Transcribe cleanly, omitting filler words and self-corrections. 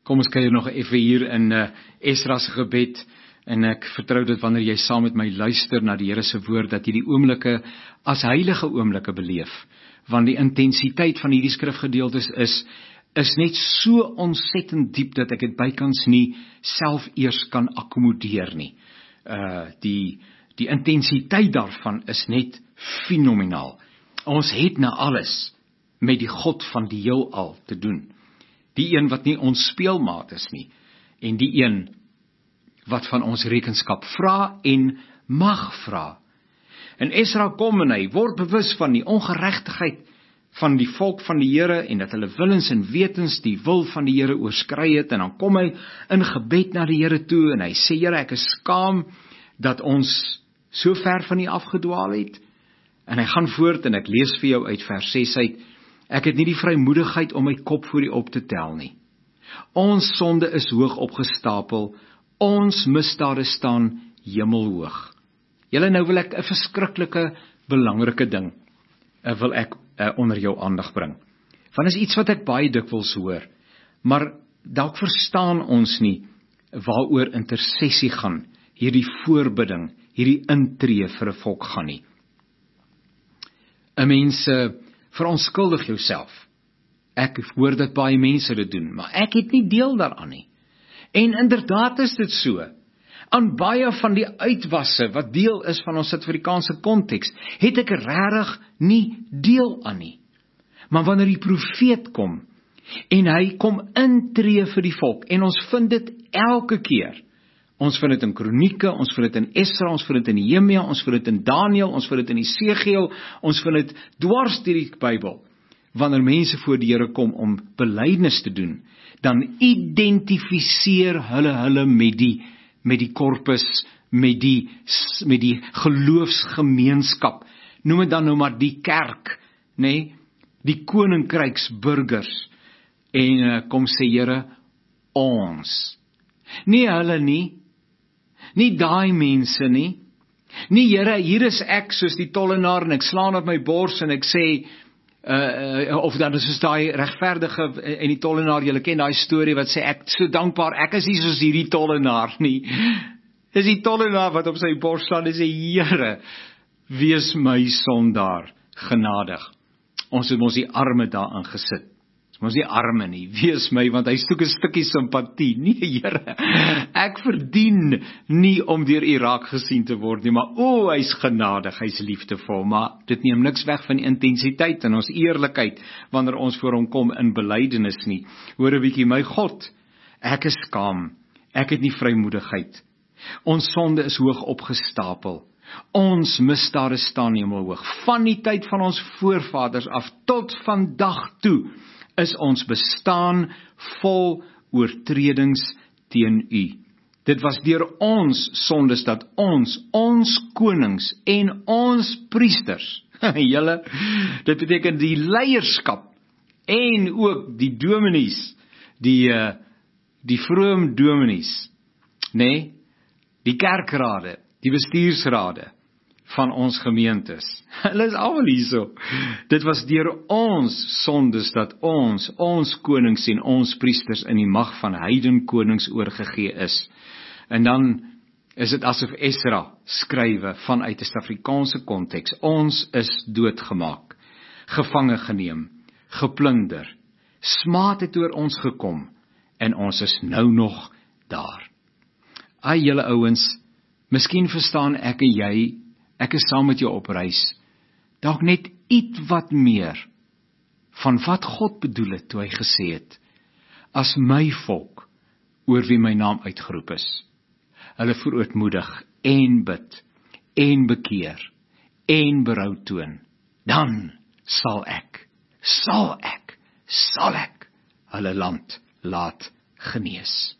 Kom ons kyk nog effe hier in Esra se gebed, en ek vertrou dit wanneer jy saam met my luister na die Here se woord, dat jy die oomblikke as heilige oomblikke beleef, want die intensiteit van hierdie skrifgedeeltes is net so ontsettend diep, dat ek dit bykans nie self eers kan akkommodeer nie. Die intensiteit daarvan is net fenomenaal. Ons het na alles met die God van die heelal te doen. Die een wat nie ons speelmaat is nie, en die een wat van ons rekenskap vra en mag vra. En Esra kom en hy word bewus van die ongeregtigheid van die volk van die Here, en dat hulle willens en wetens die wil van die Here oorskry het, en dan kom hy in gebed na die Here toe, en hy sê, Here, ek is skaam dat ons so ver van U afgedwaal het, en hy gaan voort, en ek lees vir jou uit vers 6 uit, ek het nie die vrymoedigheid om my kop voor U op te tel nie. Ons sonde is hoog opgestapel, ons misdade staan hemelhoog. Julle, nou wil ek 'n verskriklike belangrike ding wil ek onder jou aandag bring. Want is iets wat ek baie dikwels hoor, maar dalk verstaan ons nie waaroor intersessie gaan, hierdie voorbidding, hierdie intree vir 'n volk gaan nie. 'n Mens verontskuldig jouself. Ek hoor dat baie mense dit doen, maar ek het nie deel daaraan nie. En inderdaad is dit so. Aan baie van die uitwasse wat deel is van ons Suid-Afrikaanse konteks, het ek regtig nie deel aan nie. Maar wanneer die profeet kom, en hy kom intree vir die volk, en ons vind dit elke keer. Ons vind dit in Kronieke, ons vind dit in Esra, ons vind dit in Nehemia, ons vind dit in Daniël, ons vind dit in Esegiel, ons vind dit dwars deur die Bybel. Wanneer mense voor die Here kom om belydenis te doen, dan identifiseer hulle met die korpus, met die geloofsgemeenskap. Noem dit dan nou maar die kerk, nê? Die koninkryksburgers. En kom sê Here, ons. Nie hulle nie. Nie daai mense nie. Nie Here, hier is ek soos die tollenaar en ek slaan op my bors en ek sê, of dan is soos daai regverdige en die tollenaar, julle ken daai storie wat sê, ek so dankbaar, ek is nie soos hierdie tollenaar nie. Dis die tollenaar wat op sy bors slaan en sê, Here, wees my sondaar genadig. Ons het ons die arme daarin gesit. Ons die arme nie, wees my, want hy soek 'n stukkie simpatie. Nee, Here, ek verdien nie om deur U raak gesien te word nie, maar hy's genadig, hy's liefdevol, maar dit neem niks weg van die intensiteit en ons eerlikheid, wanneer ons voor hom kom in belydenis nie. Hoor 'n bietjie, my God, ek is skaam, ek het nie vrymoedigheid. Ons sonde is hoog opgestapel. Ons misdade staan hemelhoog. Van die tyd van ons voorvaders af tot vandag toe, is ons bestaan vol oortredings teen U. Dit was deur ons sondes dat ons konings en ons priesters, julle, dit beteken die leierskap en ook die dominees, die vroom dominees, nê, die kerkrade, die bestuursrade van ons gemeentes. Hulle is almal hierso. Dit was deur ons sondes dat ons konings en ons priesters in die mag van heiden konings oorgegee is. En dan is dit asof Esra skrywe vanuit 'n Suid-Afrikaanse konteks. Ons is doodgemaak, gevange geneem, geplunder. Smaad het oor ons gekom en ons is nou nog daar. Ai julle ouens, miskien verstaan ek en jy, ek is saam met jou op reis, dalk net iets wat meer van wat God bedoel het toe hy gesê het, as my volk oor wie my naam uitgeroep is, hulle verootmoedig en bid en bekeer en berou toon, dan sal ek hulle land laat genees.